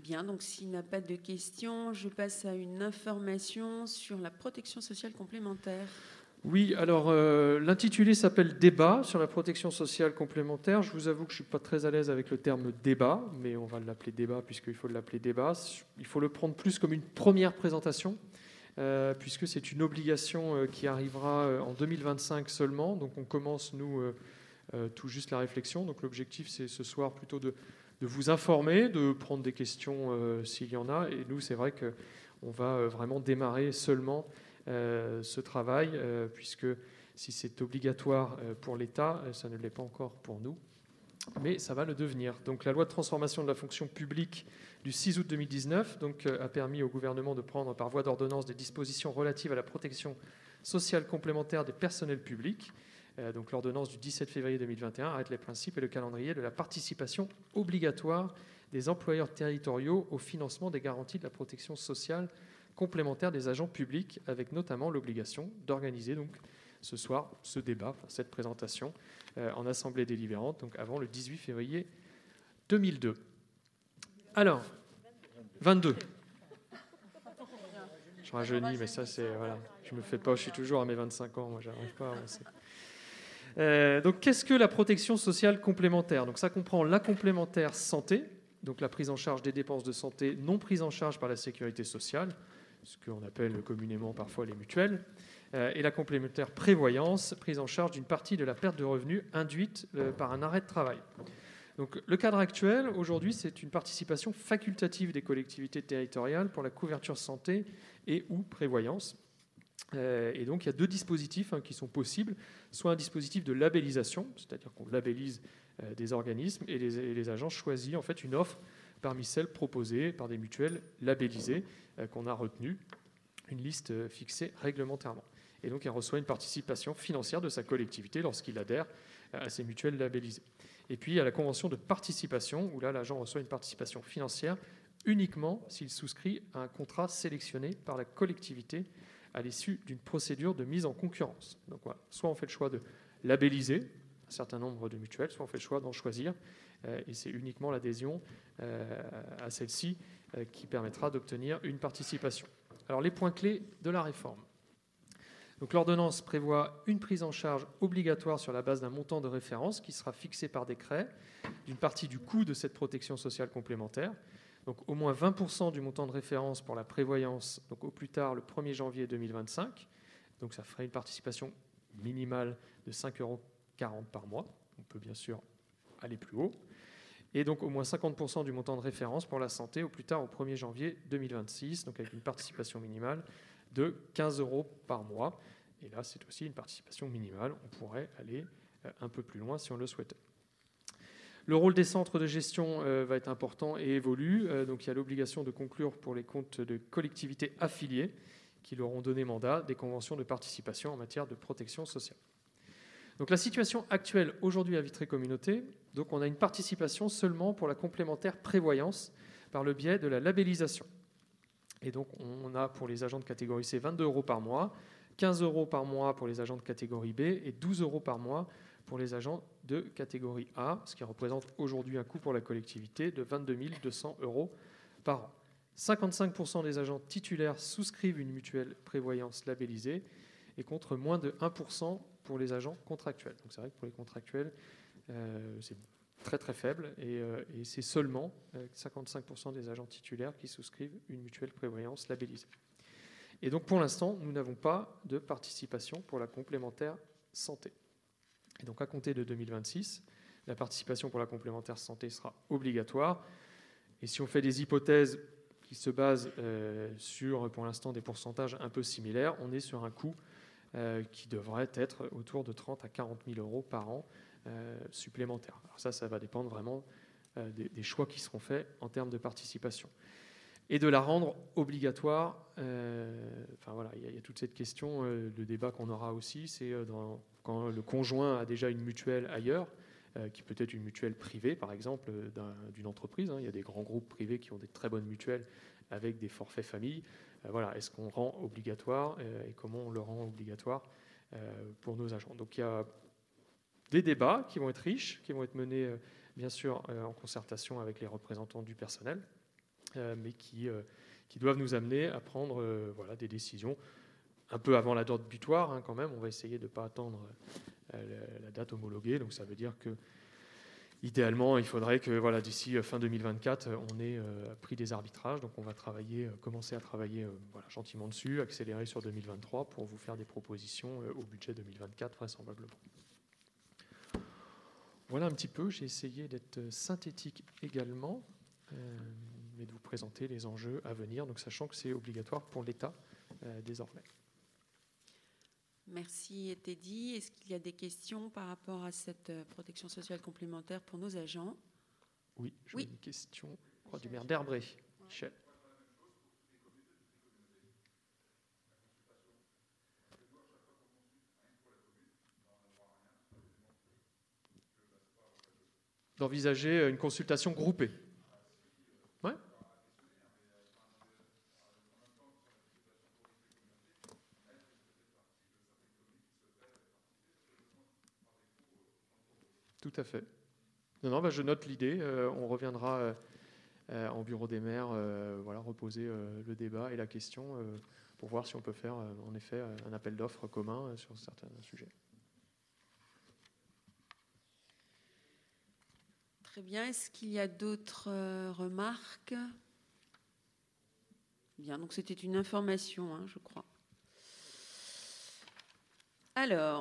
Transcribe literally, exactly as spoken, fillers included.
Bien, donc s'il n'y a pas de questions, je passe à une information sur la protection sociale complémentaire. Oui, alors euh, l'intitulé s'appelle Débat sur la protection sociale complémentaire. Je vous avoue que je ne suis pas très à l'aise avec le terme débat, mais on va l'appeler débat puisqu'il faut l'appeler débat. Il faut le prendre plus comme une première présentation, euh, puisque c'est une obligation euh, qui arrivera euh, en deux mille vingt-cinq seulement. Donc on commence, nous, euh, euh, tout juste la réflexion. Donc l'objectif, c'est ce soir plutôt de, de vous informer, de prendre des questions euh, s'il y en a. Et nous, c'est vrai qu'on va euh, vraiment démarrer seulement Euh, ce travail, euh, puisque si c'est obligatoire euh, pour l'État, euh, ça ne l'est pas encore pour nous, mais ça va le devenir. Donc la loi de transformation de la fonction publique du six août deux mille dix-neuf donc, euh, a permis au gouvernement de prendre par voie d'ordonnance des dispositions relatives à la protection sociale complémentaire des personnels publics. Euh, donc l'ordonnance du dix-sept février deux mille vingt et un arrête les principes et le calendrier de la participation obligatoire des employeurs territoriaux au financement des garanties de la protection sociale complémentaire des agents publics, avec notamment l'obligation d'organiser donc ce soir ce débat, cette présentation euh, en assemblée délibérante, donc avant le dix-huit février deux mille deux. Alors, vingt-deux. Je rajeunis, mais ça c'est voilà, je me fais pas, je suis toujours à mes vingt-cinq ans, moi j'arrive pas à avancer. Euh, donc, qu'est-ce que la protection sociale complémentaire? Donc, ça comprend la complémentaire santé, donc la prise en charge des dépenses de santé non prises en charge par la sécurité sociale, ce qu'on appelle communément parfois les mutuelles, euh, et la complémentaire prévoyance, prise en charge d'une partie de la perte de revenus induite euh, par un arrêt de travail. Donc, le cadre actuel, aujourd'hui, c'est une participation facultative des collectivités territoriales pour la couverture santé et ou prévoyance. Euh, et donc, il y a deux dispositifs hein, qui sont possibles, soit un dispositif de labellisation, c'est-à-dire qu'on labellise euh, des organismes et les, et les agents choisissent en fait une offre parmi celles proposées par des mutuelles labellisées euh, qu'on a retenues, une liste euh, fixée réglementairement. Et donc, il reçoit une participation financière de sa collectivité lorsqu'il adhère à ces mutuelles labellisées. Et puis, il y a la convention de participation, où là, l'agent reçoit une participation financière uniquement s'il souscrit à un contrat sélectionné par la collectivité à l'issue d'une procédure de mise en concurrence. Donc voilà, soit on fait le choix de labelliser un certain nombre de mutuelles, soit on fait le choix d'en choisir, euh, et c'est uniquement l'adhésion euh, à celle-ci euh, qui permettra d'obtenir une participation. Alors les points clés de la réforme. Donc l'ordonnance prévoit une prise en charge obligatoire sur la base d'un montant de référence qui sera fixé par décret d'une partie du coût de cette protection sociale complémentaire. Donc au moins vingt pour cent du montant de référence pour la prévoyance, donc au plus tard le premier janvier deux mille vingt-cinq. Donc ça ferait une participation minimale de cinq euros quarante par mois. On peut bien sûr aller plus haut. Et donc au moins cinquante pour cent du montant de référence pour la santé au plus tard au premier janvier deux mille vingt-six, donc avec une participation minimale de quinze euros par mois. Et là, c'est aussi une participation minimale. On pourrait aller un peu plus loin si on le souhaitait. Le rôle des centres de gestion euh, va être important et évolue. Euh, donc, il y a l'obligation de conclure pour les comptes de collectivités affiliées qui leur ont donné mandat des conventions de participation en matière de protection sociale. Donc, la situation actuelle aujourd'hui à Vitré Communauté, donc on a une participation seulement pour la complémentaire prévoyance par le biais de la labellisation. Et donc, on a pour les agents de catégorie C vingt-deux euros par mois, quinze euros par mois pour les agents de catégorie B et douze euros par mois pour les agents de catégorie A, ce qui représente aujourd'hui un coût pour la collectivité de vingt-deux mille deux cents euros par an. cinquante-cinq pour cent des agents titulaires souscrivent une mutuelle prévoyance labellisée et contre moins de un pour cent pour les agents contractuels. Donc c'est vrai que pour les contractuels, euh, c'est très très faible et, euh, et c'est seulement euh, cinquante-cinq pour cent des agents titulaires qui souscrivent une mutuelle prévoyance labellisée. Et donc pour l'instant, nous n'avons pas de participation pour la complémentaire santé. Et donc à compter de deux mille vingt-six, la participation pour la complémentaire santé sera obligatoire. Et si on fait des hypothèses qui se basent euh, sur, pour l'instant, des pourcentages un peu similaires, on est sur un coût euh, qui devrait être autour de trente à quarante mille euros par an euh, supplémentaires. Alors ça, ça va dépendre vraiment euh, des, des choix qui seront faits en termes de participation. Et de la rendre obligatoire. Euh, enfin voilà, il y, y a toute cette question, euh, le débat qu'on aura aussi, c'est euh, dans, quand le conjoint a déjà une mutuelle ailleurs, euh, qui peut être une mutuelle privée, par exemple, d'un, d'une entreprise. Hein. Il y a des grands groupes privés qui ont des très bonnes mutuelles avec des forfaits famille. Euh, voilà, est-ce qu'on rend obligatoire euh, et comment on le rend obligatoire euh, pour nos agents? Donc il y a des débats qui vont être riches, qui vont être menés, euh, bien sûr, euh, en concertation avec les représentants du personnel. euh, mais qui, euh, qui doivent nous amener à prendre euh, voilà, des décisions un peu avant la date butoir, hein, quand même. On va essayer de ne pas attendre euh, la date homologuée. Donc ça veut dire que idéalement, il faudrait que voilà, d'ici fin deux mille vingt-quatre, on ait euh, pris des arbitrages. Donc on va travailler, euh, commencer à travailler euh, voilà, gentiment dessus, accélérer sur deux mille vingt-trois pour vous faire des propositions euh, au budget deux mille vingt-quatre vraisemblablement. Voilà un petit peu. J'ai essayé d'être synthétique également, euh, mais de vous présenter les enjeux à venir, donc sachant que c'est obligatoire pour l'État euh, désormais. Merci Teddy. Est-ce qu'il y a des questions par rapport à cette protection sociale complémentaire pour nos agents? Oui, je oui. une question je crois, du maire d'Herbré. Michel. D'envisager une consultation groupée. Ouais. Tout à fait. Non, non, bah, je note l'idée. Euh, on reviendra euh, euh, en bureau des maires, euh, voilà, reposer euh, le débat et la question euh, pour voir si on peut faire, euh, en effet, euh, un appel d'offres commun euh, sur certains sujets. Très bien. Est-ce qu'il y a d'autres euh, remarques? Bien, donc c'était une information, hein, je crois. Alors,